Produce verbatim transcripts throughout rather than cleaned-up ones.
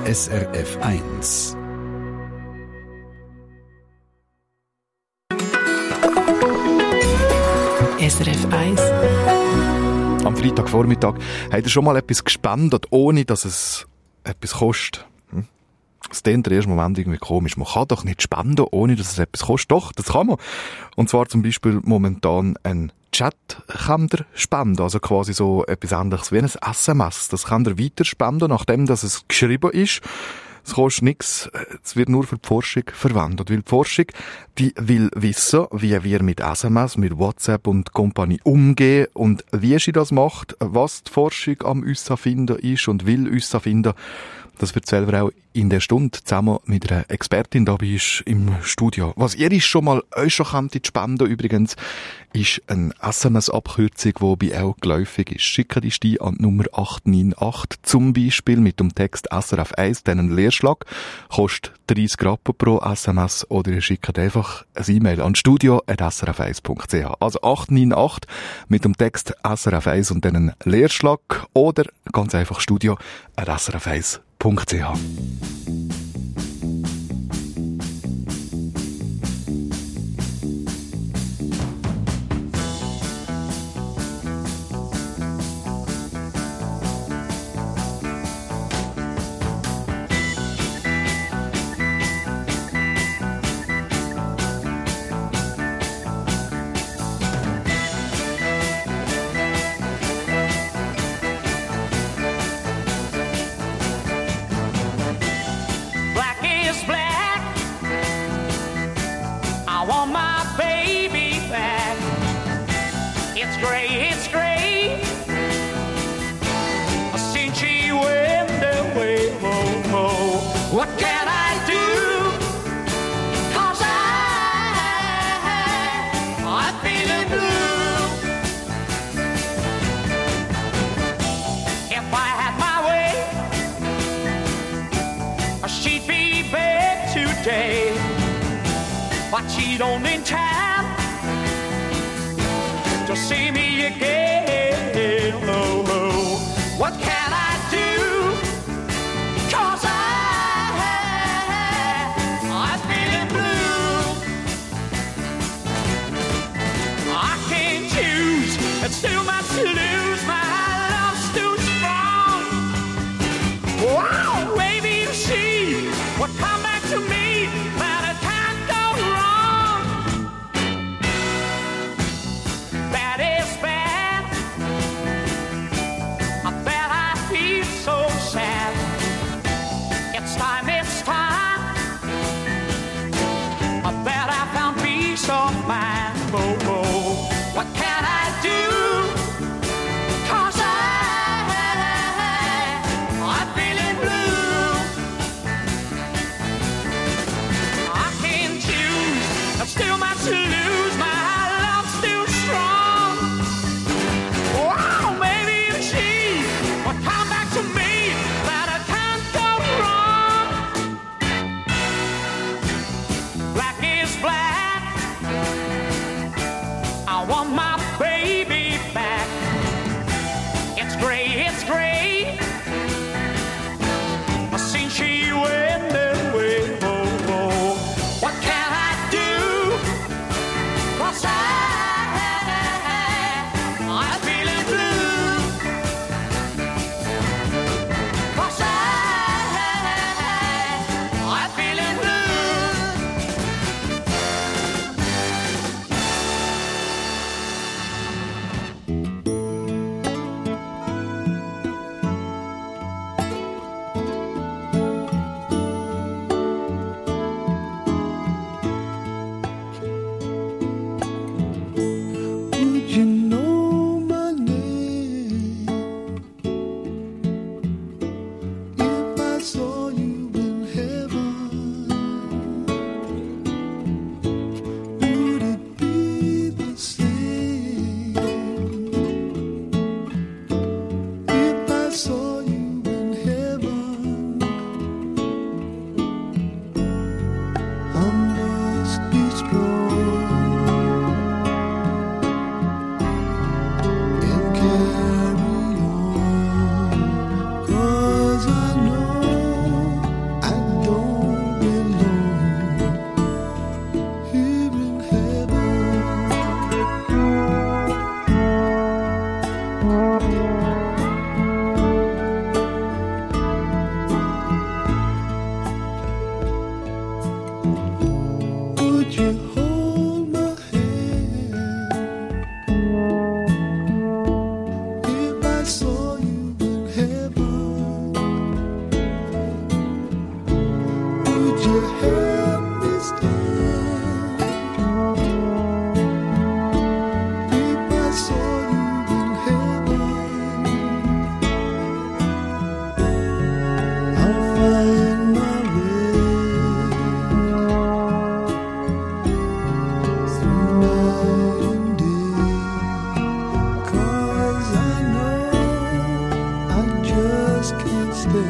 S R F eins. S R F eins. Am Freitagvormittag habt ihr schon mal etwas gespendet, ohne dass es etwas kostet? Hm? Das klingt im ersten Moment irgendwie komisch. Man kann doch nicht spenden, ohne dass es etwas kostet. Doch, das kann man. Und zwar zum Beispiel momentan ein Chat kann ihr spenden, also quasi so etwas Ähnliches wie ein S M S. Das kann ihr weiter spenden, nachdem dass es geschrieben ist. Es kostet nichts, es wird nur für die Forschung verwendet. Weil die Forschung, die will wissen, wie wir mit S M S, mit WhatsApp und Company umgehen und wie sie das macht, was die Forschung am uns finden ist und will uns finden. Das wird selber auch in der Stunde zusammen mit einer Expertin dabei ist im Studio. Was ihr ist schon mal euch schon kennt, spenden übrigens, ist eine S M S-Abkürzung, die bei auch geläufig ist. Schickt die die an die Nummer acht neun acht, zum Beispiel mit dem Text S R F eins, dann einen Leerschlag, kostet dreißig Rappen pro S M S, oder ihr schickt einfach ein E-Mail an studio at s r f eins punkt c h. Also acht neun acht mit dem Text S R F eins und dann einen Leerschlag, oder ganz einfach studio at s r f eins punkt c h. But she don't in time to see me again. Oh, oh. What can I do? 'Cause I, I'm feeling blue. I can't choose, it's too much to lose. My love's too strong. Wow, baby, you see what come back to me. Carry on, 'cause I know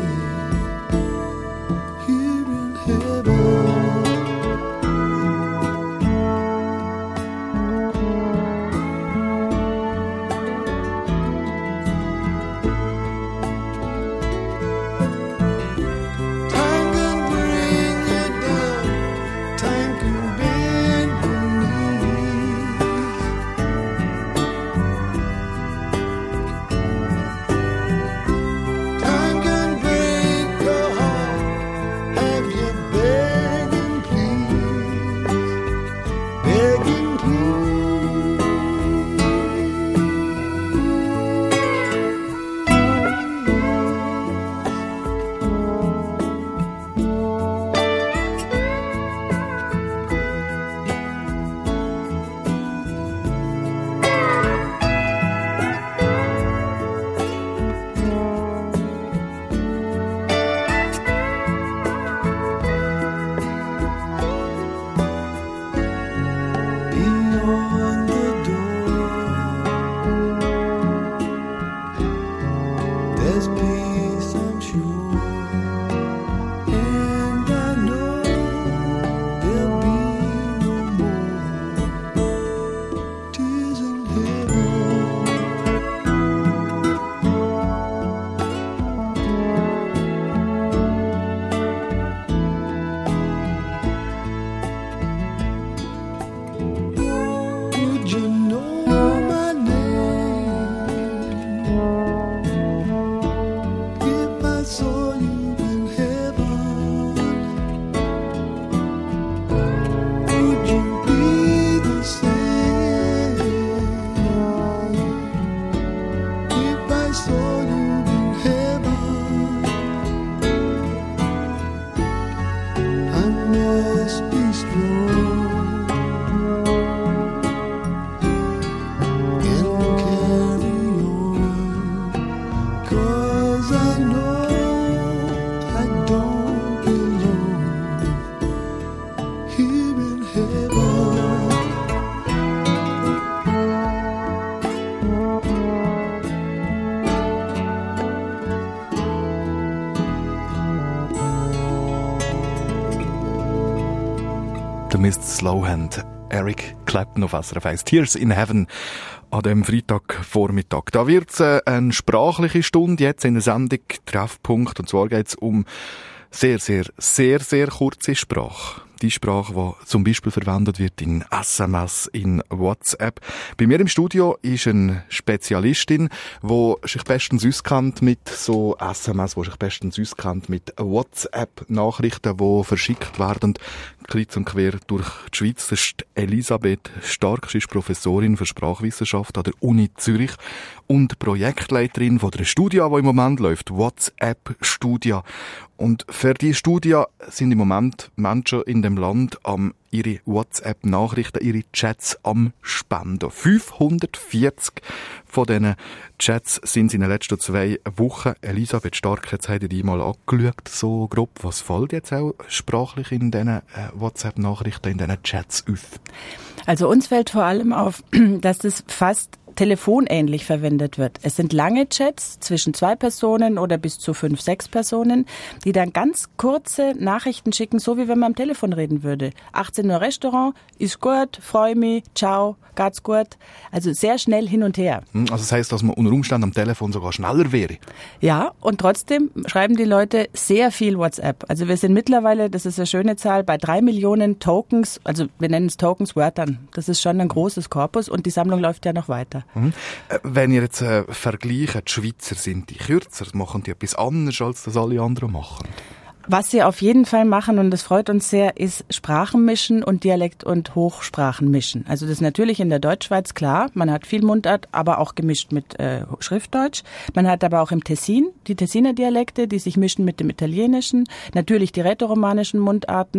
Mister Slowhand, Eric Clapton auf S R F eins. Tears in Heaven an dem Freitagvormittag. Da wird's äh, eine sprachliche Stunde jetzt in der Sendung Treffpunkt. Und zwar geht's um sehr, sehr, sehr, sehr kurze Sprache. Die Sprache, die zum Beispiel verwendet wird in S M S, in WhatsApp. Bei mir im Studio ist eine Spezialistin, die sich bestens auskennt mit so S M S, die sich bestens auskennt mit WhatsApp-Nachrichten, die verschickt werden, kreuz und quer durch die Schweiz. Das ist Elisabeth Stark. Sie ist Professorin für Sprachwissenschaft an der Uni Zürich und Projektleiterin von der Studie, die im Moment läuft, WhatsApp-Studie. Und für diese Studie sind im Moment Menschen in dem Land am ihre WhatsApp-Nachrichten, ihre Chats am Spenden. fünfhundertvierzig von diesen Chats sind es in den letzten zwei Wochen. Elisabeth Stark, jetzt habt ihr die mal angeschaut, so grob. Was fällt jetzt auch sprachlich in diesen äh, WhatsApp-Nachrichten, in diesen Chats auf? Also uns fällt vor allem auf, dass das fast telefonähnlich verwendet wird. Es sind lange Chats zwischen zwei Personen oder bis zu fünf, sechs Personen, die dann ganz kurze Nachrichten schicken, so wie wenn man am Telefon reden würde. achtzehn Uhr Restaurant, ist gut, freu mich, ciao, geht's gut. Also sehr schnell hin und her. Also das heisst, dass man unter Umständen am Telefon sogar schneller wäre? Ja, und trotzdem schreiben die Leute sehr viel WhatsApp. Also wir sind mittlerweile, das ist eine schöne Zahl, bei drei Millionen Tokens, also wir nennen es Tokens, Wörtern. Das ist schon ein großes Korpus und die Sammlung läuft ja noch weiter. Mhm. Wenn ihr jetzt äh, vergleicht, die Schweizer, sind die kürzer, machen die etwas anderes, als das alle anderen machen? Was sie auf jeden Fall machen, und das freut uns sehr, ist Sprachen mischen und Dialekt- und Hochsprachen mischen. Also das ist natürlich in der Deutschschweiz klar, man hat viel Mundart, aber auch gemischt mit äh, Schriftdeutsch. Man hat aber auch im Tessin die Tessiner Dialekte, die sich mischen mit dem Italienischen, natürlich die rätoromanischen Mundarten,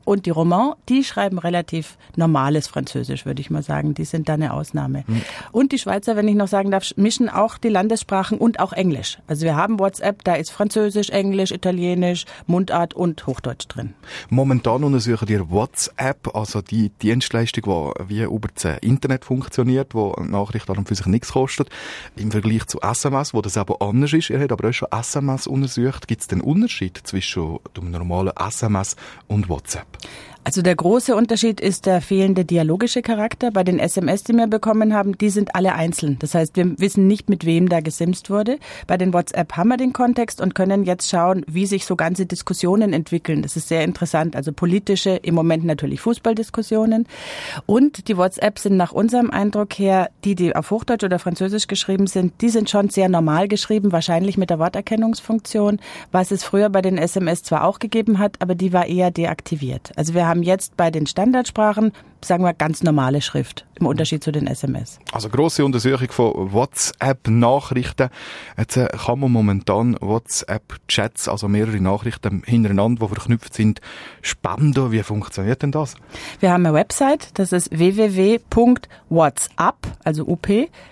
und die Romans, die schreiben relativ normales Französisch, würde ich mal sagen. Die sind da eine Ausnahme. Mhm. Und die Schweizer, wenn ich noch sagen darf, mischen auch die Landessprachen und auch Englisch. Also wir haben WhatsApp, da ist Französisch, Englisch, Italienisch, Mundart und Hochdeutsch drin. Momentan untersuchen ihr WhatsApp, also die Dienstleistung, die wie über das Internet funktioniert, wo eine Nachricht an und für sich nichts kostet, im Vergleich zu S M S, wo das aber anders ist. Ihr habt aber auch schon S M S untersucht. Gibt es den Unterschied zwischen dem normalen S M S und WhatsApp? Also der große Unterschied ist der fehlende dialogische Charakter. Bei den S M S, die wir bekommen haben, die sind alle einzeln. Das heißt, wir wissen nicht, mit wem da gesimst wurde. Bei den WhatsApp haben wir den Kontext und können jetzt schauen, wie sich so ganze Diskussionen entwickeln. Das ist sehr interessant. Also politische, im Moment natürlich Fußballdiskussionen. Und die WhatsApp sind nach unserem Eindruck her, die, die auf Hochdeutsch oder Französisch geschrieben sind, die sind schon sehr normal geschrieben, wahrscheinlich mit der Worterkennungsfunktion, was es früher bei den S M S zwar auch gegeben hat, aber die war eher deaktiviert. Also wir haben haben jetzt bei den Standardsprachen, sagen wir, ganz normale Schrift, im Unterschied zu den S M S. Also grosse Untersuchung von WhatsApp-Nachrichten. Jetzt äh, kann man momentan WhatsApp-Chats, also mehrere Nachrichten hintereinander, die verknüpft sind, spenden. Wie funktioniert denn das? Wir haben eine Website, das ist w w w punkt whatsapp, also up,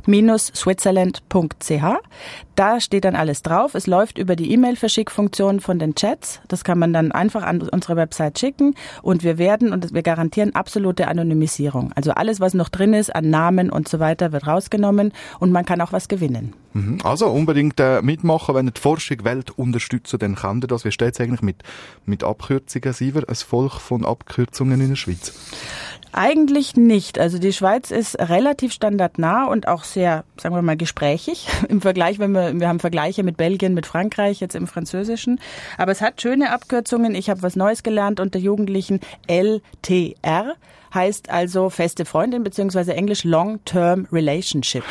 switzerland punkt c h. Da steht dann alles drauf. Es läuft über die E-Mail-Verschickfunktion von den Chats. Das kann man dann einfach an unsere Website schicken und wir werden und wir garantieren absolute Anonymisierung. Also alles, was noch drin ist an Namen und so weiter, wird rausgenommen und man kann auch was gewinnen. Also unbedingt äh, mitmachen, wenn ihr die Forschung Welt unterstützen, dann kann ihr das. Wie steht es eigentlich mit, mit Abkürzungen? Sind wir ein Volk von Abkürzungen in der Schweiz? Eigentlich nicht. Also die Schweiz ist relativ standardnah und auch sehr, sagen wir mal, gesprächig im Vergleich, wenn wir, wir haben Vergleiche mit Belgien, mit Frankreich, jetzt im Französischen. Aber es hat schöne Abkürzungen. Ich habe was Neues gelernt unter Jugendlichen. L T R heißt also feste Freundin, beziehungsweise Englisch Long-Term Relationship.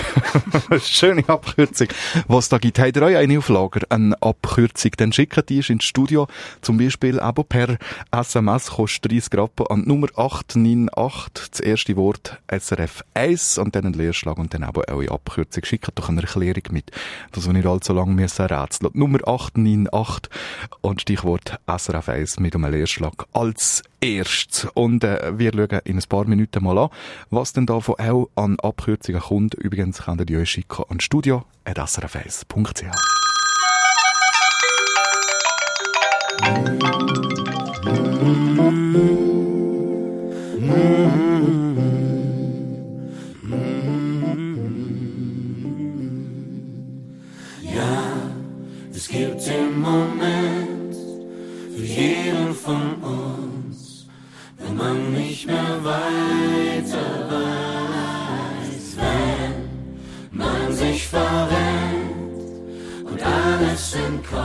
Schöne Abkürzung. Was da gibt, habt ihr euch eine auf Lager, eine Abkürzung, dann schickt die ins Studio, zum Beispiel aber per S M S, kostet dreißig Rappen an die Nummer acht neun acht, das erste Wort S R F eins und dann einen Leerschlag und dann eben eure Abkürzung. Schickt doch eine Erklärung mit, dass wir nicht allzu lange müssen rätseln. Nummer acht neun acht und Stichwort S R F eins mit einem Leerschlag als erstes. Und äh, wir schauen in ein paar Minuten mal an, was denn da von auch an Abkürzungen kommt. Übrigens könnt ihr euch schicken an studio at s r f eins punkt c h. Ja, es gibt den Moment für jeden von uns, wenn man nicht mehr weiter weiß, wenn man sich verrennt und alles im Kopf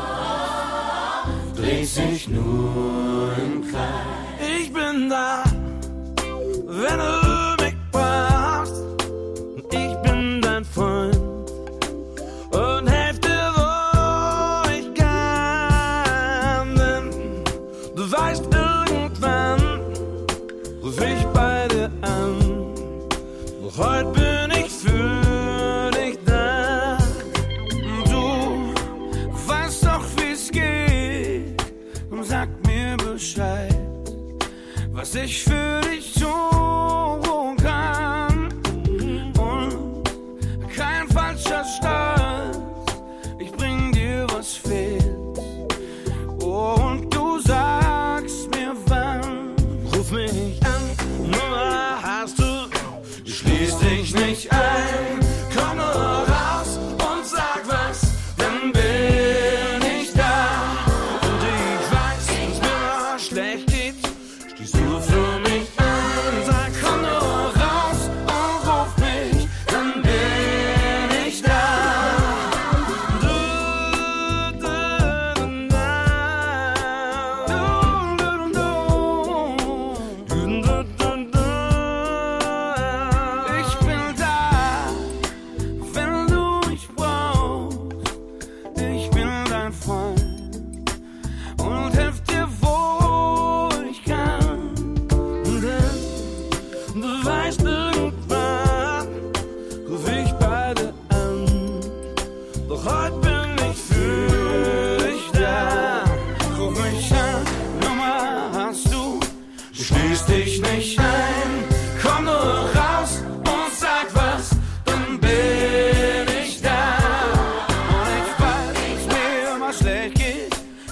dreht sich nur im Kreis. Ich bin da, wenn du mich brauchst, und ich bin dein Freund und helf dir, wo ich kann, denn du weißt, irgendwann ruf ich bei dir an, doch heute bin ich für dich da. Du weißt doch, wie's geht, und sag mir Bescheid, was ich für dich tun kann. Und kein falscher Start, ich bring dir, was fehlt. Oh, und du sagst mir wann. Ruf mich an, Nummer hast du, schließ dich nicht ein. Komm nur raus und sag was, dann bin ich da. Und ich weiß, wenn's mir schlecht geht, stehst du für mich an. Sag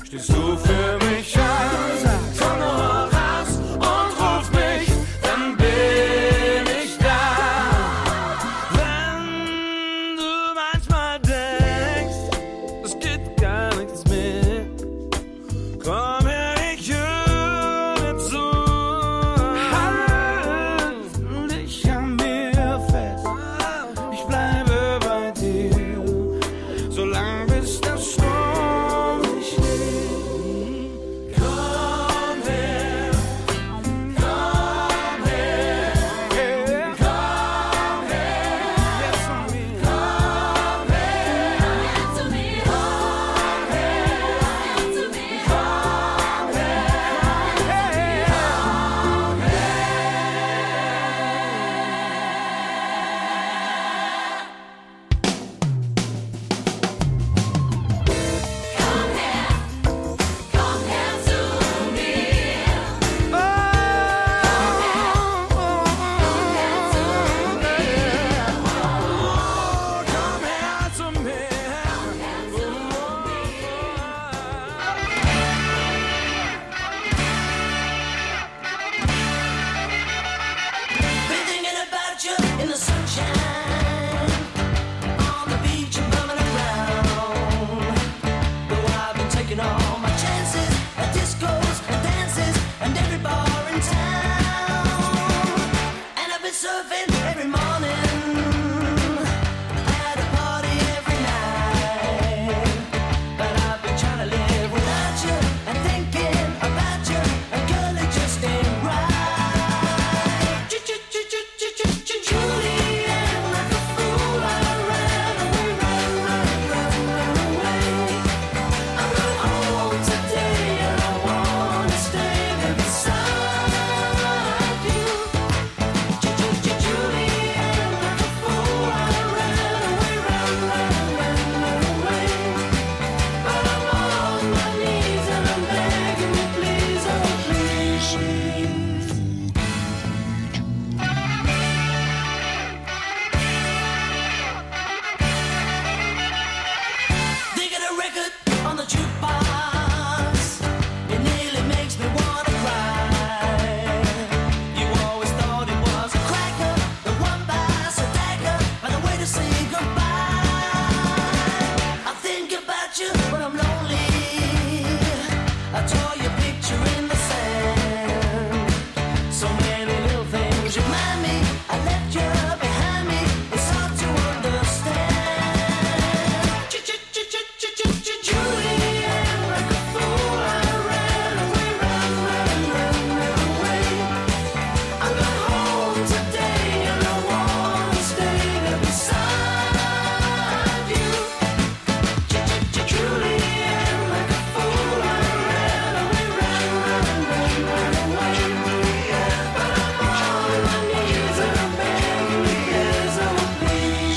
stehst du für mich an. Komm nur raus und ruf mich, dann bin ich da. Wenn du manchmal denkst, es geht gar nichts mehr, komm her, ich höre dir zu. Halt dich an mir fest, ich bleibe bei dir, solange bis der Sturm sich legt. Komm her, komm her, komm her, jetzt zu mir. Komm her, zu mir. Komm her, zu mir. Komm her, komm Been thinking about you in the sunshine, on the beach and bumming around. Though I've been taking all my chances at discos and dances and every bar in town. And I've been surfing every morning, at a party every night. But I've been trying to live without you and thinking about you, and girl, it just ain't right. Julian, like a fool, I ran away, ran, ran, ran, ran away. I'm going home today and I wanna stay there beside you. Julian, like a fool, I ran away, ran, ran, ran, ran away. But I'm on my knees and I'm begging you, please, oh please. They got a record on the jukebox. It nearly makes me wanna cry. You always thought it was a cracker, the one buys a dagger, and a way to say goodbye. I think about you when I'm lonely. I draw your picture in the sand. So many little things remind me I left you behind me. It's hard to understand. Julian, like a fool, I ran away, ran, ran, ran, ran away. I'm going home today and I wanna stay there beside you. Julian, like a fool, I ran away, ran, ran, ran, ran away. But I'm on my knees and I'm begging you, yes, oh please.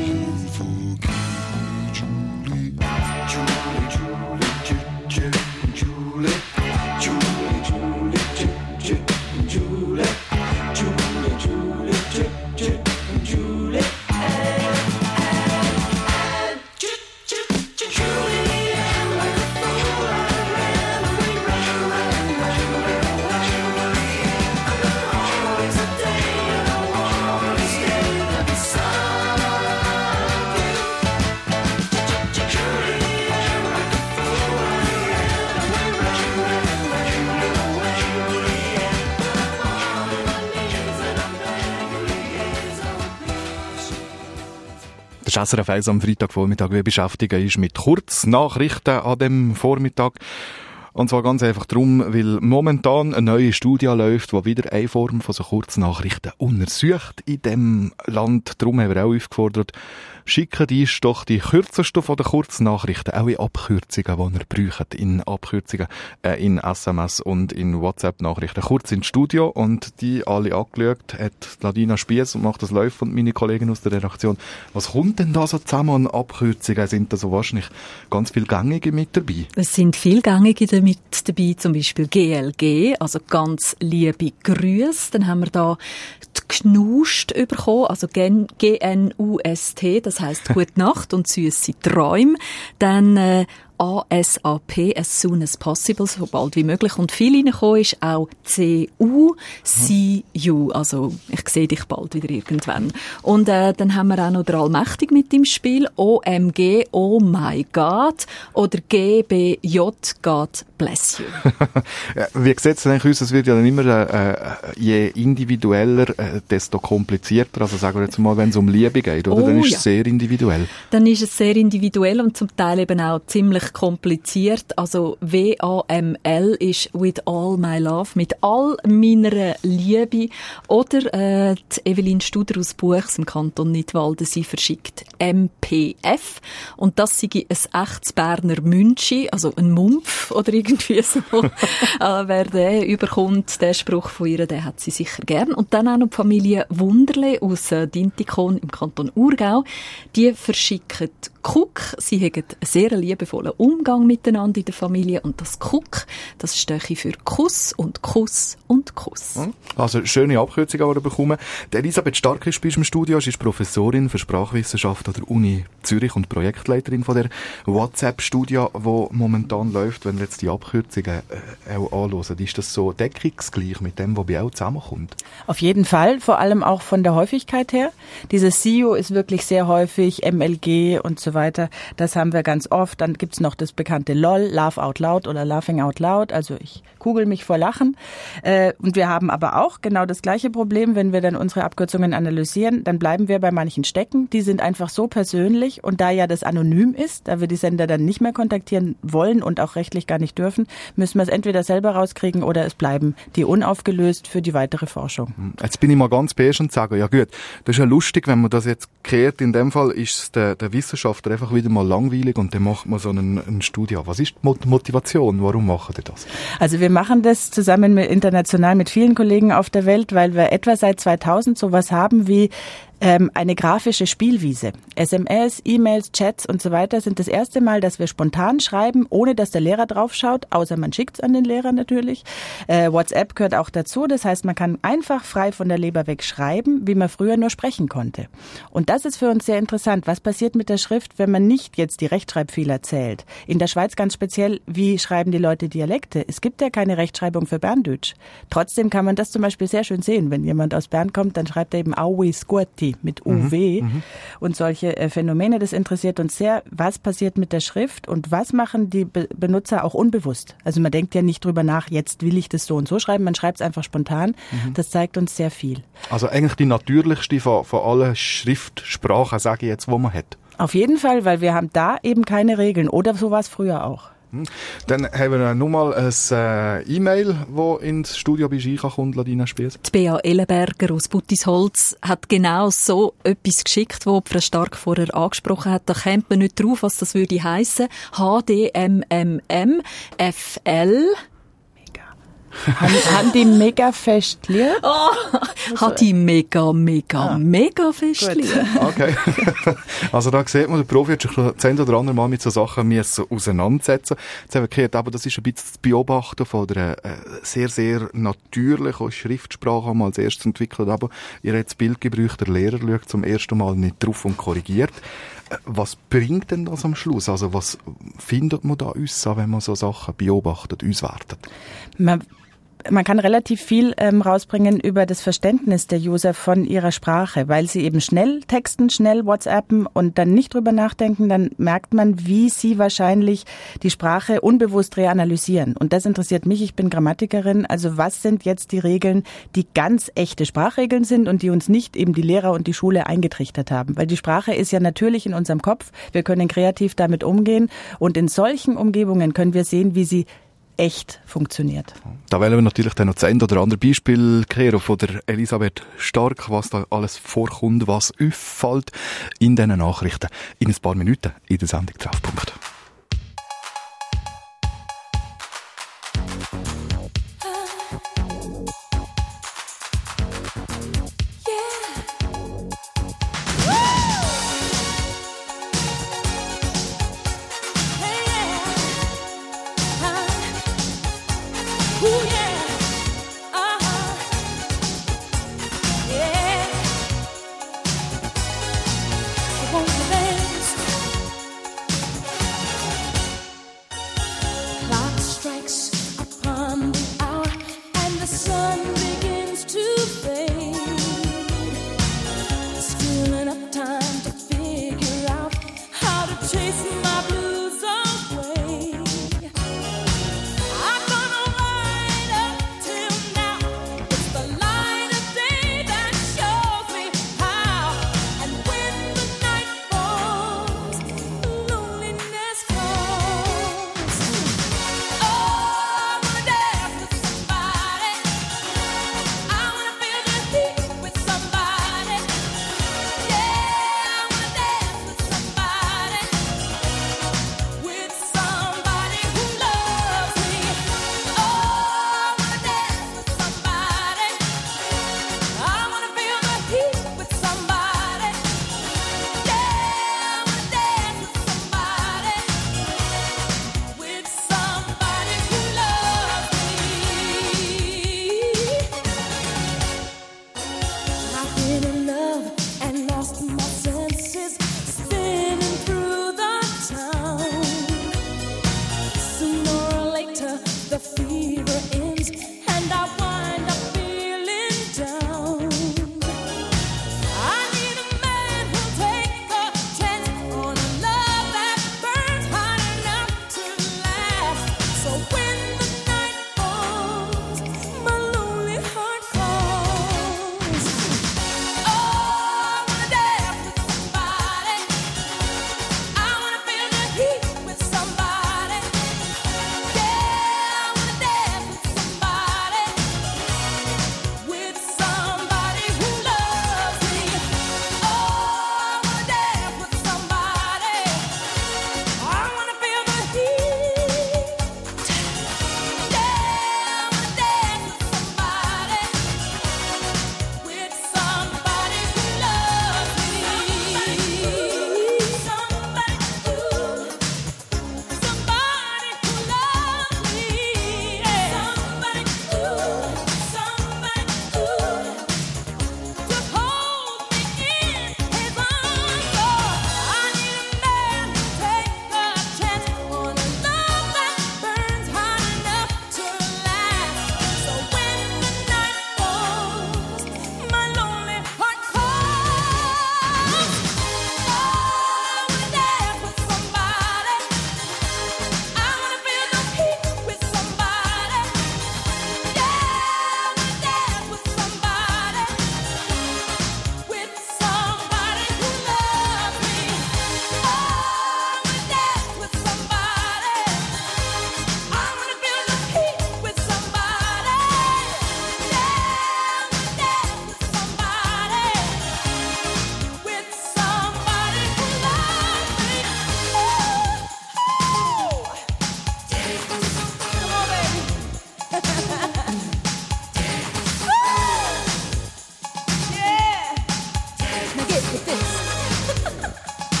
Das ist S R F eins am Freitagvormittag. Wir beschäftigen uns mit Kurznachrichten an dem Vormittag. Und zwar ganz einfach darum, weil momentan eine neue Studie läuft, die wieder eine Form von so Kurznachrichten untersucht in dem Land. Darum haben wir auch aufgefordert, schicken uns doch die kürzesten von den Kurznachrichten, auch in Abkürzungen, die ihr braucht, in Abkürzungen, äh, in S M S und in WhatsApp-Nachrichten. Kurz ins Studio und die alle angeschaut hat Ladina Spiess und macht das live und meine Kollegen aus der Redaktion. Was kommt denn da so zusammen an Abkürzungen? Sind da so wahrscheinlich ganz viel Gängige mit dabei? Es sind viel Gängige mit dabei, zum Beispiel G L G, also ganz liebe Grüße. Dann haben wir da die Gnust bekommen, also G N U S T, das heisst Gute Nacht und süße Träume. Dann äh, ASAP, as soon as possible, so bald wie möglich. Und viel reingekommen ist auch C U, see you, also ich sehe dich bald wieder irgendwann. Und äh, dann haben wir auch noch der Allmächtig mit im Spiel, O M G, oh my God, oder G B J, God bless you. Wie sieht es eigentlich aus? Es wird ja dann immer, äh, je individueller, äh, desto komplizierter. Also sagen wir jetzt mal, wenn es um Liebe geht, oder? Oh, dann ist ja. es sehr individuell. Dann ist es sehr individuell und zum Teil eben auch ziemlich kompliziert. Also W A M L ist With All My Love, mit all meiner Liebe. Oder äh, die Evelyn Studer aus Buchs im Kanton Nidwalden, sie verschickt M P F. Und das sei ein echtes Berner Münchi, also ein Mumpf oder irgendwie so. äh, wer den überkommt, den Spruch von ihr, den hat sie sicher gern. Und dann auch noch die Familie Wunderle aus äh, Dintikon im Kanton Aargau. Die verschicken Kuck. Sie haben einen sehr liebevollen Umgang miteinander in der Familie. Und das Kuck, das stehe für Kuss und Kuss und Kuss. Also schöne Abkürzung, die wir bekommen. Die Elisabeth Stark ist bei uns im Studio. Sie ist Professorin für Sprachwissenschaft an der Uni Zürich und Projektleiterin von der WhatsApp-Studie, die momentan läuft. Wenn wir jetzt die Abkürzungen äh, auch anhören, ist das so deckungsgleich mit dem, was bei auch zusammenkommt? Auf jeden Fall, vor allem auch von der Häufigkeit her. Dieses S E O ist wirklich sehr häufig, M L G und so weiter. Das haben wir ganz oft. Dann gibt's noch das bekannte LOL, Laugh Out Loud oder Laughing Out Loud. Also ich kugel mich vor Lachen. Äh, und wir haben aber auch genau das gleiche Problem, wenn wir dann unsere Abkürzungen analysieren, dann bleiben wir bei manchen stecken. Die sind einfach so persönlich und da ja das anonym ist, da wir die Sender dann nicht mehr kontaktieren wollen und auch rechtlich gar nicht dürfen, müssen wir es entweder selber rauskriegen oder es bleiben die unaufgelöst für die weitere Forschung. Jetzt bin ich mal ganz beige und sage, ja gut, das ist ja lustig, wenn man das jetzt kehrt. In dem Fall ist es der, der Wissenschaftler einfach wieder mal langweilig und dann macht man so einen, einen Studie. Was ist die Motivation? Warum machen die das? Also wir machen das zusammen mit, international mit vielen Kollegen auf der Welt, weil wir etwa seit zweitausend sowas haben wie ähm, eine grafische Spielwiese. S M S, E-Mails, Chats und so weiter sind das erste Mal, dass wir spontan schreiben, ohne dass der Lehrer draufschaut, außer man schickt es an den Lehrer natürlich. Äh, WhatsApp gehört auch dazu, das heißt, man kann einfach frei von der Leber weg schreiben, wie man früher nur sprechen konnte. Und das ist für uns sehr interessant. Was passiert mit der Schrift, wenn man nicht jetzt die Rechtschreibfehler zählt? In der Schweiz ganz speziell, wie schreiben die Leute Dialekte? Es gibt ja keine Rechtschreibung für Berndeutsch. Trotzdem kann man das zum Beispiel sehr schön sehen. Wenn jemand aus Bern kommt, dann schreibt er eben Aui Squati mit U W mhm, und solche äh, Phänomene. Das interessiert uns sehr. Was passiert mit der Schrift und was machen die Be- Benutzer auch unbewusst? Also man denkt ja nicht drüber nach, jetzt will ich das so und so schreiben. Man schreibt es einfach spontan. Mhm. Das zeigt uns sehr viel. Also eigentlich die natürlichste von, von allen Schriftsprachen, sage ich jetzt, wo man hat. Auf jeden Fall, weil wir haben da eben keine Regeln. Oder so war es früher auch. Dann haben wir noch mal ein äh, E-Mail, das ins Studio bei Schika kommt, Ladina Spies. Die Bea Ellenberger aus Buttisholz hat genau so etwas geschickt, das Frau Stark vorher angesprochen hat. Da kommt man nicht drauf, was das würde heissen. H D M M M F L. haben, haben die mega Festli? Oh, hat die mega, mega, ah. mega Festli. Okay. Also da sieht man, der Profi hat sich das ein oder andere Mal mit so Sachen müssen auseinandersetzen. Jetzt haben wir gehört, aber das ist ein bisschen das Beobachten von einer äh, sehr, sehr natürlichen Schriftsprache mal als erstes entwickelt. Aber ihr habt das Bild gebraucht, der Lehrer schaut zum ersten Mal nicht drauf und korrigiert. Was bringt denn das am Schluss? Also was findet man da uns an, wenn man so Sachen beobachtet, auswertet? Man Man kann relativ viel ähm, rausbringen über das Verständnis der User von ihrer Sprache, weil sie eben schnell texten, schnell WhatsAppen und dann nicht drüber nachdenken, dann merkt man, wie sie wahrscheinlich die Sprache unbewusst reanalysieren. Und das interessiert mich, ich bin Grammatikerin, also was sind jetzt die Regeln, die ganz echte Sprachregeln sind und die uns nicht eben die Lehrer und die Schule eingetrichtert haben. Weil die Sprache ist ja natürlich in unserem Kopf, wir können kreativ damit umgehen und in solchen Umgebungen können wir sehen, wie sie echt funktioniert. Da wollen wir natürlich dann noch das ein oder andere Beispiel kehren von der Elisabeth Stark, was da alles vorkommt, was auffällt in diesen Nachrichten. In ein paar Minuten in der Sendung Treffpunkt.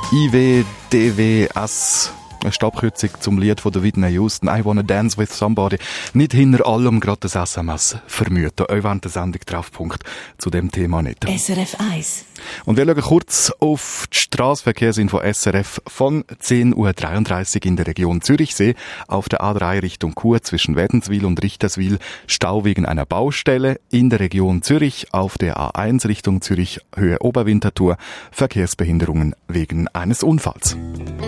I W D W S, eine Stabkürzung zum Lied von der Whitney Houston, I Wanna Dance With Somebody. Nicht hinter allem gerade das S M S vermuten. Euch während der Sendung Treffpunkt zu dem Thema nicht. S R F eins. Und wir schauen kurz auf die Strassverkehrsinfo S R F von zehn Uhr dreiunddreißig in der Region Zürichsee. Auf der A drei Richtung Chur zwischen Wädenswil und Richterswil Stau wegen einer Baustelle. In der Region Zürich auf der A eins Richtung Zürich Höhe Oberwinterthur Verkehrsbehinderungen wegen eines Unfalls.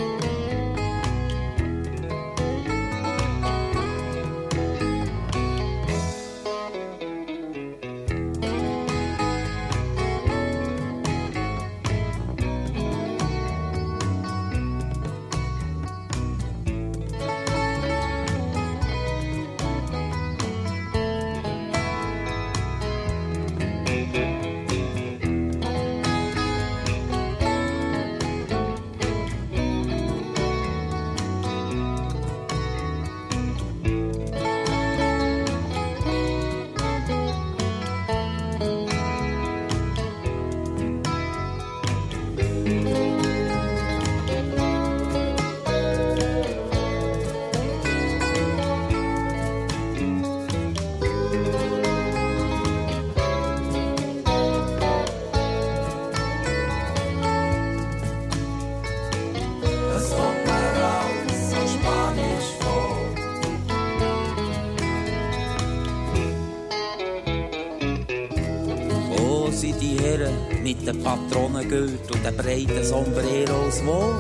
Mit den Patronengürtel und den breiten Sombreros, wo?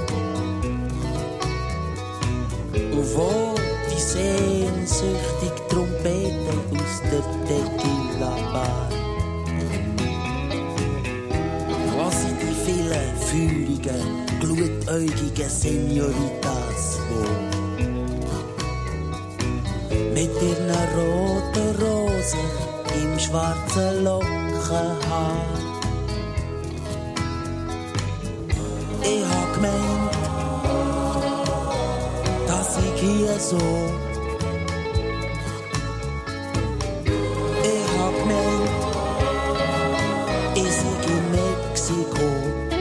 Und wo die sehnsüchtige Trompete aus der Tequila-Bar? Wo sind die vielen feurigen, glutäugigen Senoritas, wo? Mit ihren roten Rosen im schwarzen Lockenhaar. Ich hab gemeint, dass ich hier so. Ich hab gemeint, ich sei in Mexiko.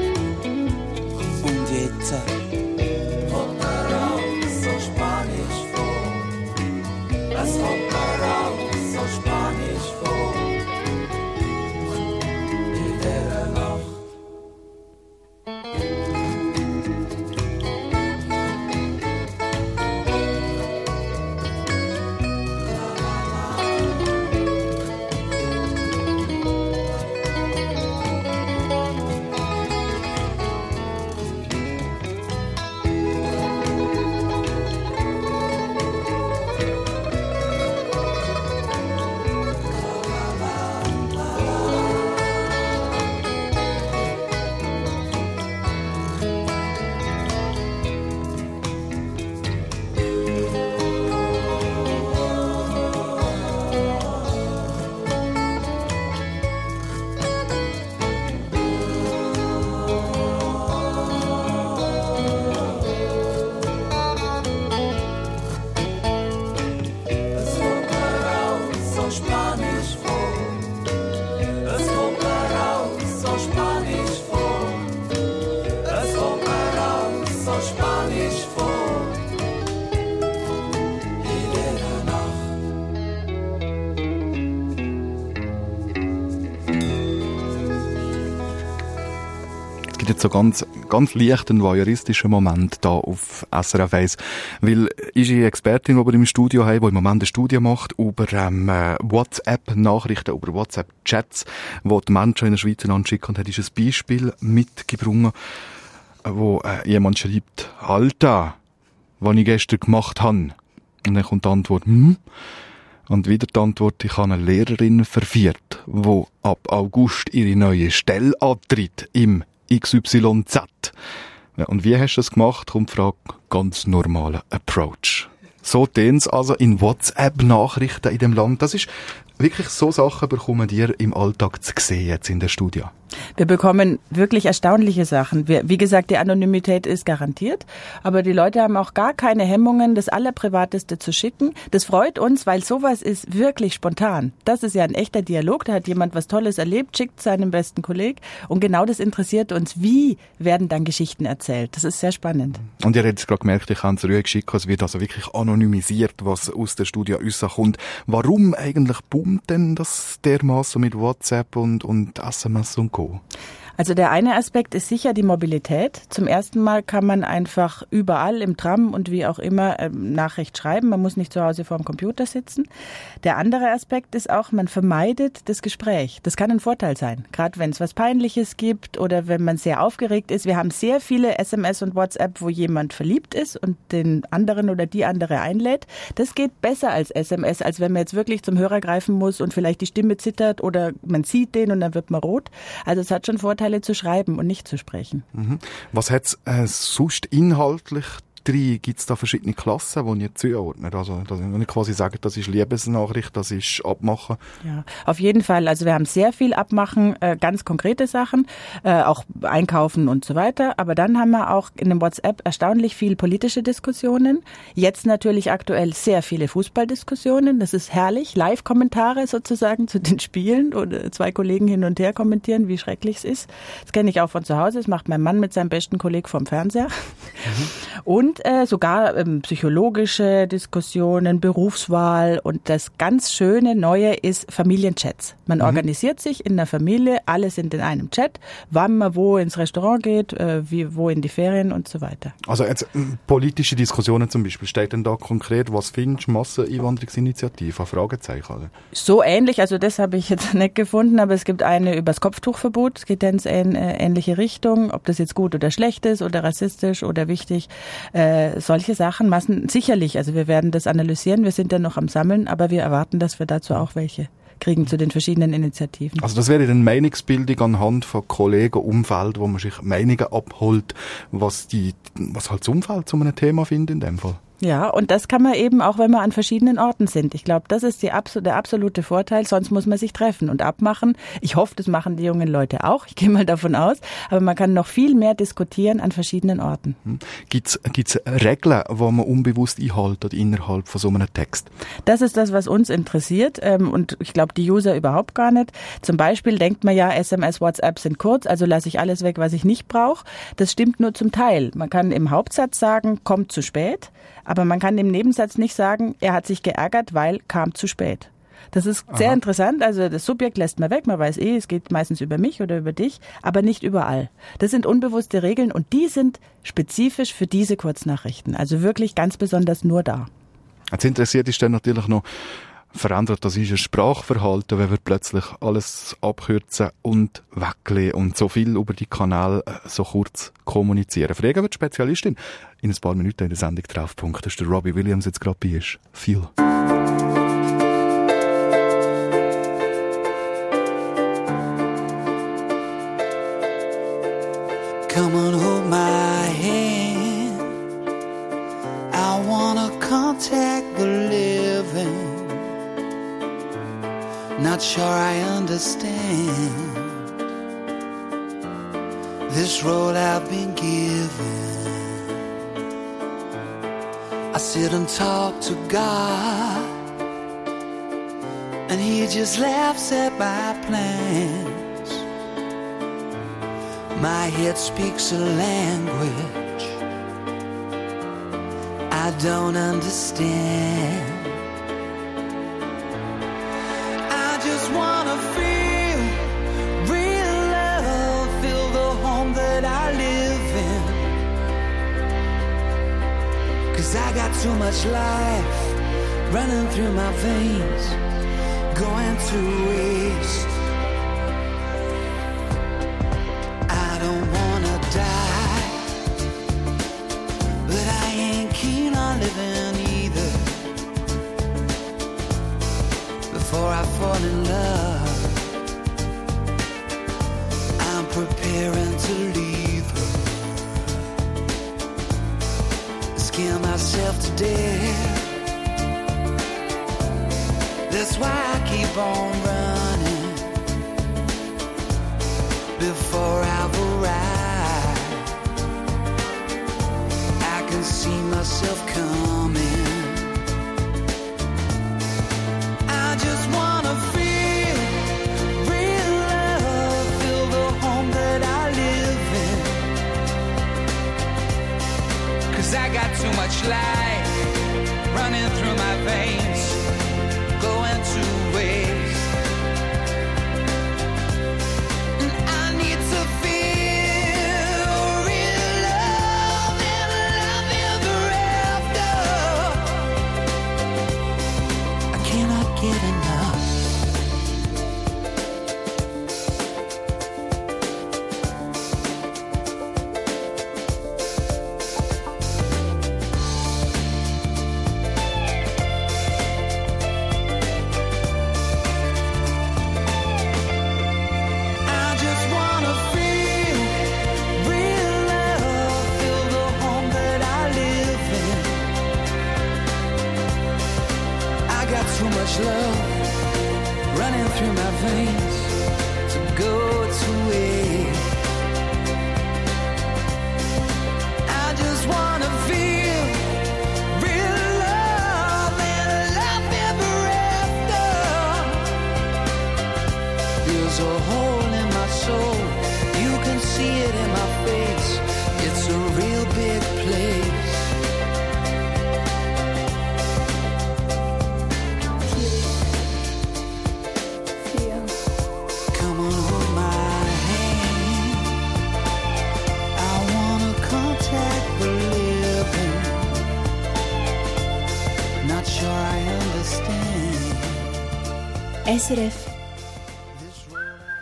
Und jetzt kommt mir raus so Spanisch vor. Es kommt mir raus so Spanisch vor. In der Nacht. Jetzt so ganz, ganz leicht einen voyeuristischen Moment da auf S R F eins, weil ist eine Expertin, die wir im Studio haben, die im Moment eine Studie macht über ähm, WhatsApp-Nachrichten, über WhatsApp-Chats, die die Menschen in der Schweiz einander schicken, und hat ist ein Beispiel mitgebracht, wo äh, jemand schreibt, Alter, was ich gestern gemacht habe. Und dann kommt die Antwort, hm? Und wieder die Antwort, ich habe eine Lehrerin verführt, die ab August ihre neue Stelle antritt im X Y Z. Ja, und wie hast du das gemacht? Kommt die Frage, ganz normaler Approach. So tun es also in WhatsApp-Nachrichten in dem Land. Das ist wirklich so Sachen bekommen ihr im Alltag zu sehen jetzt in der Studio? Wir bekommen wirklich erstaunliche Sachen. Wir, wie gesagt, die Anonymität ist garantiert, aber die Leute haben auch gar keine Hemmungen, das Allerprivateste zu schicken. Das freut uns, weil sowas ist wirklich spontan. Das ist ja ein echter Dialog, da hat jemand was Tolles erlebt, schickt seinem besten Kollegen und genau das interessiert uns. Wie werden dann Geschichten erzählt? Das ist sehr spannend. Und ihr habt jetzt gerade gemerkt, ich habe es ruhig geschickt, es wird also wirklich anonymisiert, was aus der Studio rauskommt. Warum eigentlich boomt denn das dermaßen mit WhatsApp und, und S M S und Co.? Also der eine Aspekt ist sicher die Mobilität. Zum ersten Mal kann man einfach überall im Tram und wie auch immer ähm, Nachricht schreiben. Man muss nicht zu Hause vor dem Computer sitzen. Der andere Aspekt ist auch, man vermeidet das Gespräch. Das kann ein Vorteil sein, gerade wenn es was Peinliches gibt oder wenn man sehr aufgeregt ist. Wir haben sehr viele S M S und WhatsApp, wo jemand verliebt ist und den anderen oder die andere einlädt. Das geht besser als S M S, als wenn man jetzt wirklich zum Hörer greifen muss und vielleicht die Stimme zittert oder man sieht den und dann wird man rot. Also es hat schon Vorteile zu schreiben und nicht zu sprechen. Mhm. Was hat es äh, sonst inhaltlich drin? Gibt es da verschiedene Klassen, die ihr zuordnet? Also, dass ich quasi sage, das ist Liebesnachricht, das ist Abmachen. Ja, auf jeden Fall. Also wir haben sehr viel Abmachen, äh, ganz konkrete Sachen, äh, auch Einkaufen und so weiter. Aber dann haben wir auch in dem WhatsApp erstaunlich viel politische Diskussionen. Jetzt natürlich aktuell sehr viele Fußballdiskussionen. Das ist herrlich. Live-Kommentare sozusagen zu den Spielen oder zwei Kollegen hin und her kommentieren, wie schrecklich es ist. Das kenne ich auch von zu Hause. Das macht mein Mann mit seinem besten Kollegen vom Fernseher. Mhm. Und äh, sogar ähm, psychologische Diskussionen, Berufswahl und das ganz schöne Neue ist Familienchats. Man mhm. organisiert sich in der Familie, alle sind in einem Chat, wann man wo ins Restaurant geht, äh, wie, wo in die Ferien und so weiter. Also jetzt politische Diskussionen zum Beispiel, steht denn da konkret, was findest du, Masseneinwanderungsinitiative, Fragezeichen? Oder? So ähnlich, also das habe ich jetzt nicht gefunden, aber es gibt eine über das Kopftuchverbot, es geht dann in äh, ähnliche Richtung, ob das jetzt gut oder schlecht ist oder rassistisch oder wichtig. Äh, solche Sachen, Massen, sicherlich, also wir werden das analysieren, wir sind ja noch am Sammeln, aber wir erwarten, dass wir dazu auch welche kriegen zu den verschiedenen Initiativen. Also das wäre dann Meinungsbildung anhand von Kollegen, Umfeld, wo man sich Meinungen abholt, was die, was halt das Umfeld zu einem Thema findet in dem Fall. Ja, und das kann man eben auch, wenn wir an verschiedenen Orten sind. Ich glaube, das ist die, der absolute Vorteil, sonst muss man sich treffen und abmachen. Ich hoffe, das machen die jungen Leute auch, ich gehe mal davon aus, aber man kann noch viel mehr diskutieren an verschiedenen Orten. Gibt's, gibt's Regeln, die man unbewusst einhält innerhalb von so einem Text? Das ist das, was uns interessiert und ich glaube, die User überhaupt gar nicht. Zum Beispiel denkt man ja, S M S, WhatsApp sind kurz, also lasse ich alles weg, was ich nicht brauche. Das stimmt nur zum Teil. Man kann im Hauptsatz sagen, kommt zu spät. Aber man kann im Nebensatz nicht sagen, er hat sich geärgert, weil kam zu spät. Das ist sehr Aha. interessant. Also das Subjekt lässt man weg. Man weiß eh, es geht meistens über mich oder über dich, aber nicht überall. Das sind unbewusste Regeln und die sind spezifisch für diese Kurznachrichten. Also wirklich ganz besonders nur da. Jetzt interessiert ist dann natürlich noch, verändert das unser Sprachverhalten, wenn wir plötzlich alles abkürzen und weglegen und so viel über die Kanäle so kurz kommunizieren. Fragen wir die Spezialistin in ein paar Minuten in der Sendung Treffpunkt. Das ist der Robbie Williams jetzt gerade bei ist. Viel. Come on, hold my hand. I wanna contact the living. Not sure I understand this road I've been given. I sit and talk to God, and He just laughs at my plans. My head speaks a language I don't understand. Just wanna feel real love, feel the home that I live in. 'Cause I got too much life running through my veins, going to waste. I don't wanna die, but I ain't keen on living either. Before I fall in love, I'm preparing to leave her. Scare myself to death. That's why I keep on before I've arrived. I can see myself coming. I just wanna feel real love, feel the home that I live in. 'Cause I got too much life running through my veins, going to waste. And I need to feel real love and love ever after. I cannot get enough. I just wanna feel real love, feel the home that I live in. I got too much love running through my veins to go to waste. I just wanna feel real love and love ever after. There's a hole in my soul, you can see it in my face. It's a real big place. Come on, hold my hand. I wanna contact the living. Not sure I understand. S R F This road I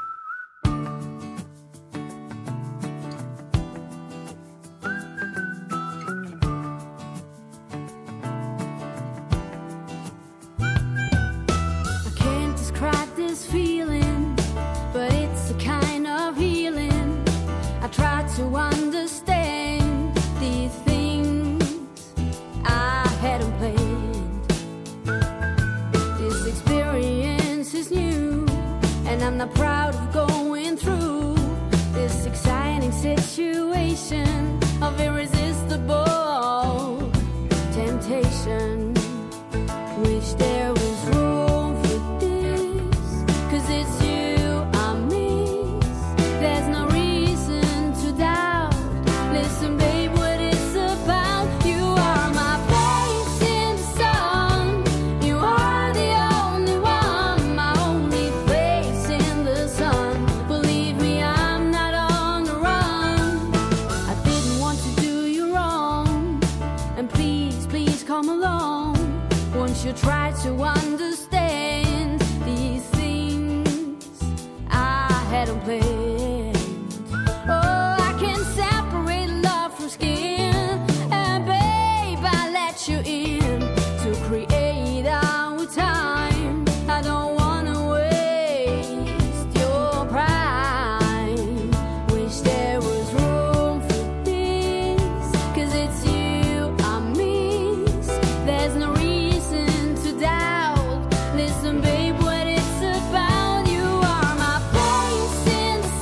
I can't describe this feeling, but it's a kind of healing. I try to understand these things I hadn't planned. This experience is new, and I'm not proud of going through this exciting situation of irresistible temptation. Wish there was room for this, 'cause it's you I miss. There's no reason to doubt. Listen, babe, what it's about. You are my face in the sun. You are the only one, my only face in the sun. Believe me, I'm not on the run. I didn't want to do you wrong, and please, please come along. Once you try to understand these things I hadn't planned. Oh, I can separate love from skin, and babe, I let you in to create our time. I don't wanna waste your prime. Wish there was room for this, 'cause it's you I miss. There's no reason to doubt. Listen, babe, what it's about. You are my face in the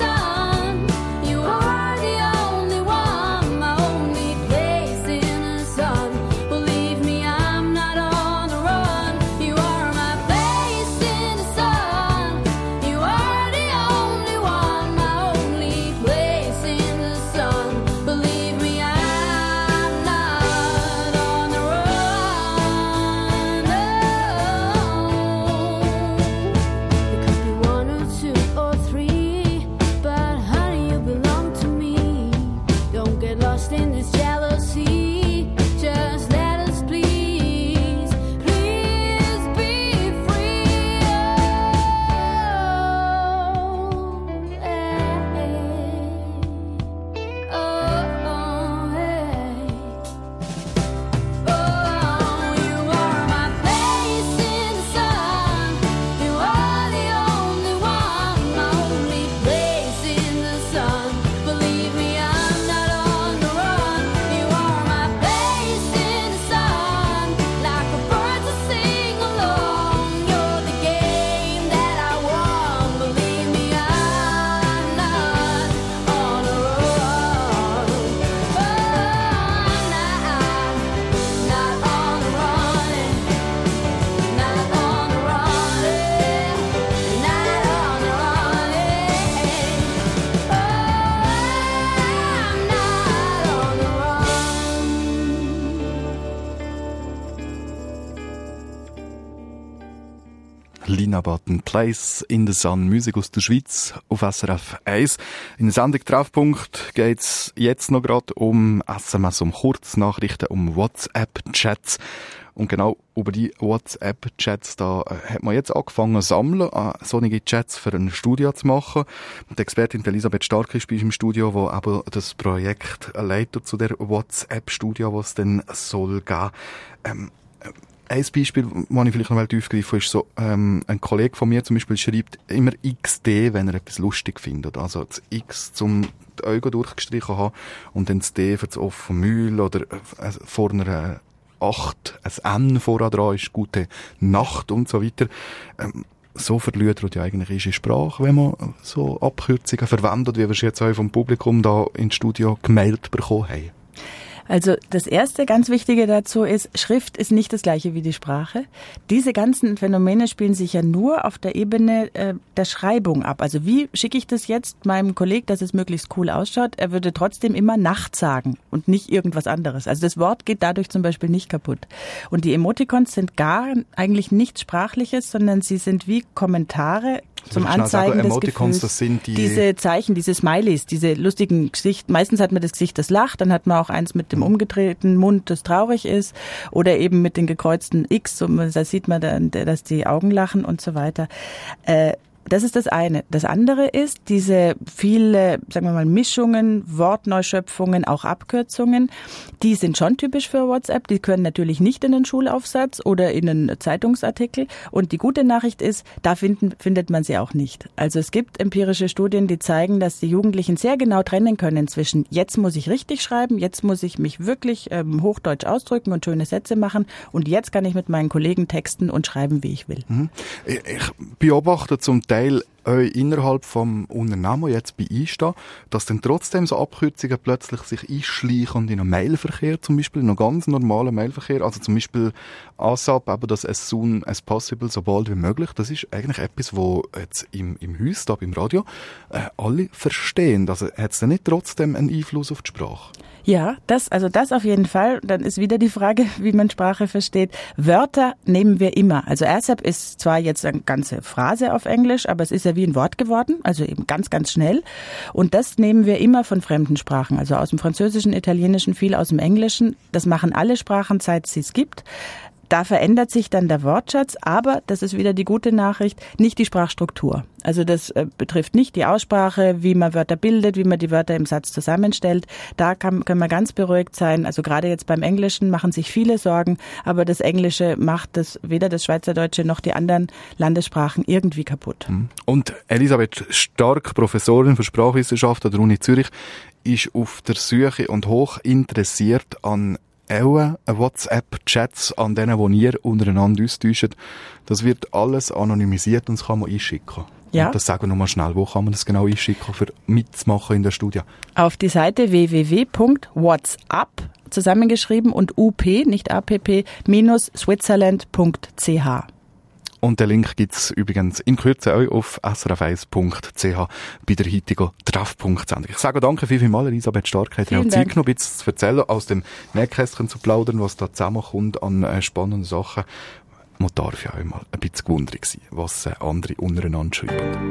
about a place in the sun. Musik aus der Schweiz auf S R F eins. In der Sendung Treffpunkt geht es jetzt noch gerade um S M S, um Kurznachrichten, um WhatsApp-Chats. Und genau über die WhatsApp-Chats, da äh, hat man jetzt angefangen zu sammeln, äh, solche Chats für ein Studio zu machen. Die Expertin Elisabeth Stark ist bei uns im Studio, die aber das Projekt leitet zu der WhatsApp-Studio, was es dann soll geben. Ähm, Ein Beispiel, das ich vielleicht noch aufgreifen ist so, ähm, ein Kollege von mir zum Beispiel schreibt immer X D, wenn er etwas lustig findet. Also das X zum die Augen durchgestrichen haben und dann das D für das offene Mühl oder äh, vor einer acht, ein N vorher dran ist gute Nacht und so weiter. Ähm, so verlüdert ja eigentlich unsere Sprache, wenn man so Abkürzungen verwendet, wie wir es jetzt auch vom Publikum da ins Studio gemeldet bekommen haben. Also das erste ganz Wichtige dazu ist, Schrift ist nicht das gleiche wie die Sprache. Diese ganzen Phänomene spielen sich ja nur auf der Ebene äh, der Schreibung ab. Also wie schicke ich das jetzt meinem Kollegen, dass es möglichst cool ausschaut? Er würde trotzdem immer Nacht sagen und nicht irgendwas anderes. Also das Wort geht dadurch zum Beispiel nicht kaputt. Und die Emoticons sind gar eigentlich nichts Sprachliches, sondern sie sind wie Kommentare zum Anzeigen sagen, des Emoticons, Gefühls. Das sind die diese Zeichen, diese Smileys, diese lustigen Gesichter. Meistens hat man das Gesicht, das lacht, dann hat man auch eins mit dem umgedrehten Mund, das traurig ist, oder eben mit den gekreuzten X, und da sieht man dann, dass die Augen lachen und so weiter. Äh, Das ist das eine. Das andere ist diese viele, sagen wir mal, Mischungen, Wortneuschöpfungen, auch Abkürzungen. Die sind schon typisch für WhatsApp. Die können natürlich nicht in den Schulaufsatz oder in einen Zeitungsartikel. Und die gute Nachricht ist, da finden, findet man sie auch nicht. Also es gibt empirische Studien, die zeigen, dass die Jugendlichen sehr genau trennen können zwischen jetzt muss ich richtig schreiben, jetzt muss ich mich wirklich ähm, hochdeutsch ausdrücken und schöne Sätze machen und jetzt kann ich mit meinen Kollegen texten und schreiben, wie ich will. Ich, ich beobachte zum Teil euch innerhalb vom Unternehmen jetzt bei einstehen, dass dann trotzdem so Abkürzungen plötzlich sich einschleichen in einen Mailverkehr, zum Beispiel, in einen ganz normalen Mailverkehr, also zum Beispiel ASAP, eben das as soon as possible, so bald wie möglich, das ist eigentlich etwas, wo jetzt im, im Haus, da beim Radio, äh, alle verstehen. Also hat es dann nicht trotzdem einen Einfluss auf die Sprache? Ja, das, also das auf jeden Fall. Dann ist wieder die Frage, wie man Sprache versteht. Wörter nehmen wir immer. Also ASAP ist zwar jetzt eine ganze Phrase auf Englisch, aber es ist ja wie ein Wort geworden, also eben ganz, ganz schnell. Und das nehmen wir immer von fremden Sprachen, also aus dem Französischen, Italienischen, viel aus dem Englischen. Das machen alle Sprachen, seit es sie gibt. Da verändert sich dann der Wortschatz, aber, das ist wieder die gute Nachricht, nicht die Sprachstruktur. Also das äh, betrifft nicht die Aussprache, wie man Wörter bildet, wie man die Wörter im Satz zusammenstellt. Da kann, können wir ganz beruhigt sein. Also gerade jetzt beim Englischen machen sich viele Sorgen, aber das Englische macht das weder das Schweizerdeutsche noch die anderen Landessprachen irgendwie kaputt. Und Elisabeth Stark, Professorin für Sprachwissenschaft an der Uni Zürich, ist auf der Suche und hoch interessiert an auch WhatsApp-Chats, an denen, die ihr untereinander austauscht. Das wird alles anonymisiert und das kann man einschicken. Ja. Und das sagen wir nochmal schnell, wo kann man das genau einschicken, für mitzumachen in der Studie? Auf die Seite w w w punkt whatsapp, zusammengeschrieben, und up, nicht app, minus switzerland punkt c h. Und den Link gibt's übrigens in Kürze auch auf s r f eins punkt c h bei der heutigen Treffpunkt-Sendung. Ich sage danke viel, viel mal, Elisabeth Stark, hat auch Zeit genommen, zu erzählen, aus dem Nähkästchen zu plaudern, was da zusammenkommt an äh, spannenden Sachen. Man darf ja auch mal ein bisschen gewundert sein, was äh, andere untereinander schreiben.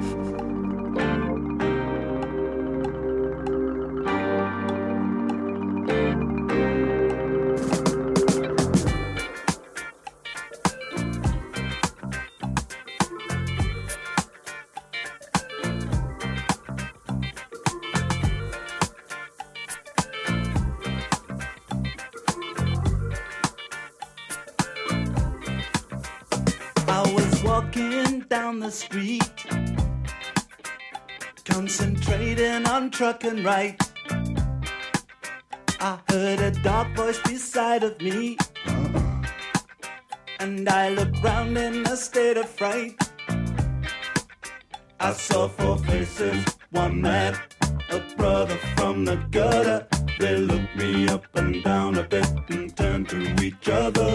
Walking down the street, concentrating on truck and right. I heard a dark voice beside of me, and I looked round in a state of fright. I saw four faces, one mad, a brother from the gutter. They looked me up and down a bit and turned to each other.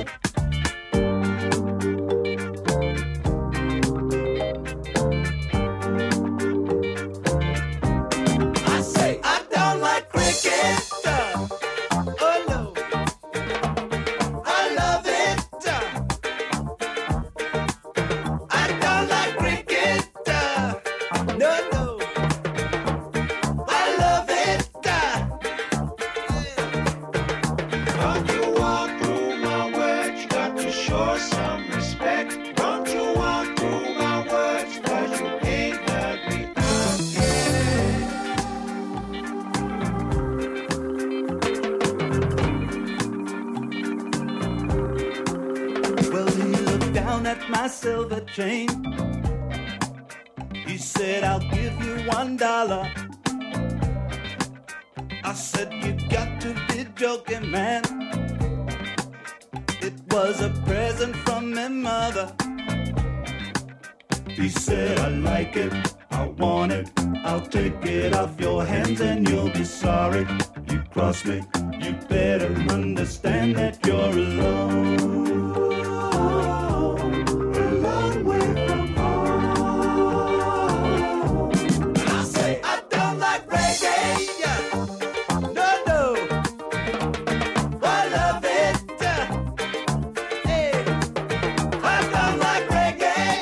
I chain. He said, I'll give you one dollar. I said, you got to be joking, man. It was a present from my mother. He said, I like it, I want it, I'll take it off your hands and you'll be sorry. You cross me, you better understand that you're alone. A long way from home. And I say, I don't like reggae. No, no. I love it. Hey, I don't like reggae.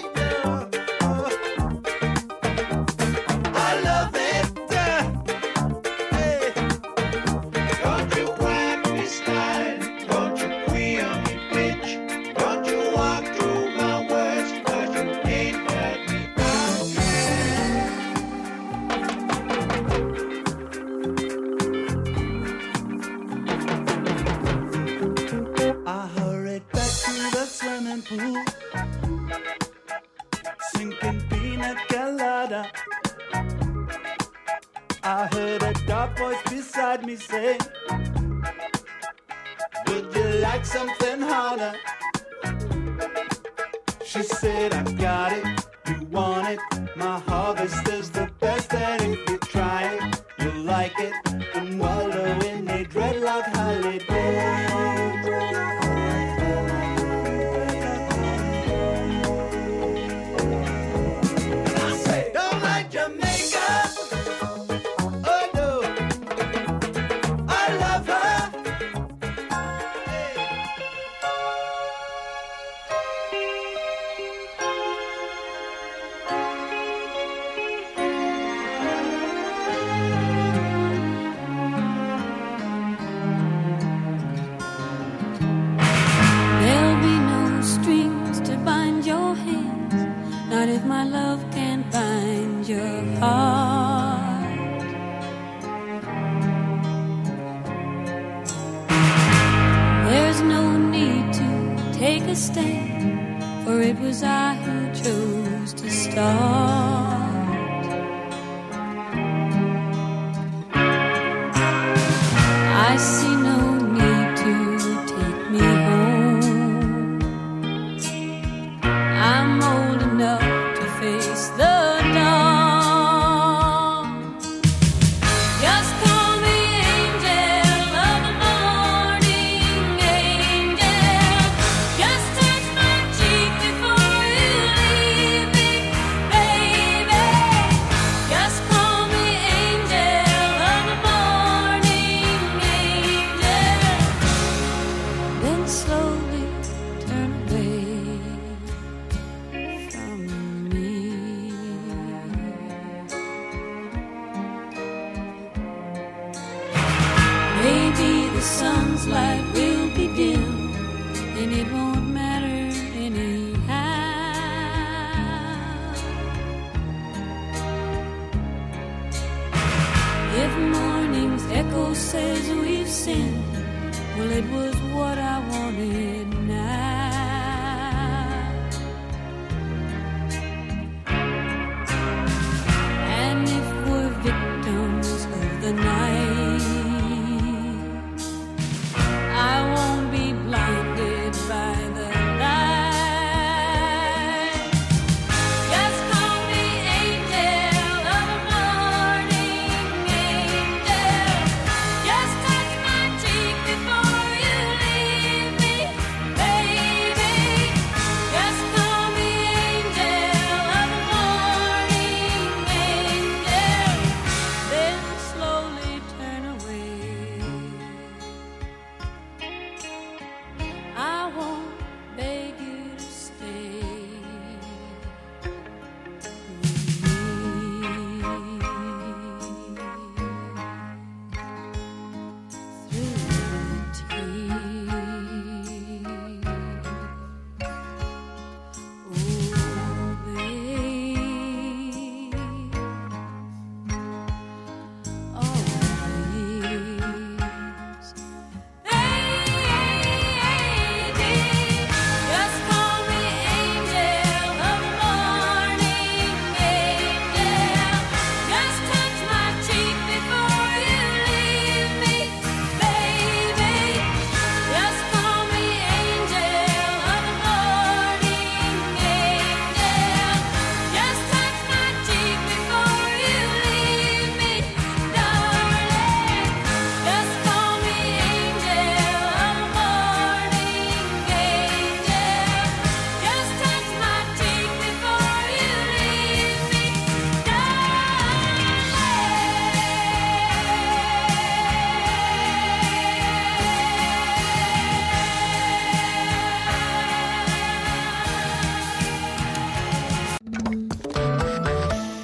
I love it. Hey, don't you whack me style, don't you queer me bitch, don't you walk through my words, 'cause you ain't heard me out yet. I hurried back to the swimming pool, sinking pina colada. I heard a dark voice beside me say, would you like something harder? She said, I got it, you want it, my harvest is the best, and if you try it, you'll like it, and wallow in a dreadlock holiday. And I say, don't like Jamaica. Oh no, I love her. Hey. There'll be no strings to bind your hands, not if my love can't bind your heart. There's no need to take a stand, for it was I who chose to start. I see no need to take me home. I'm old enough to face the dawn. Just call me angel of the morning, angel. Just touch my cheek before you leave me, baby. Just call me angel of the morning, angel. Then slowly turn away from me. Maybe the sun's light will be dim, and it won't matter anyhow. If morning's echo says we've sinned, well, it was what I wanted now. And if we're victims of the night, I won't be blinded by the light. Just call me angel of the morning, angel. Just touch my cheek before you leave me, baby.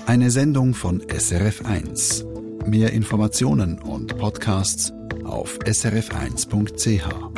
Eine Sendung von S R F eins. Mehr Informationen und Podcasts auf s r f eins punkt c h.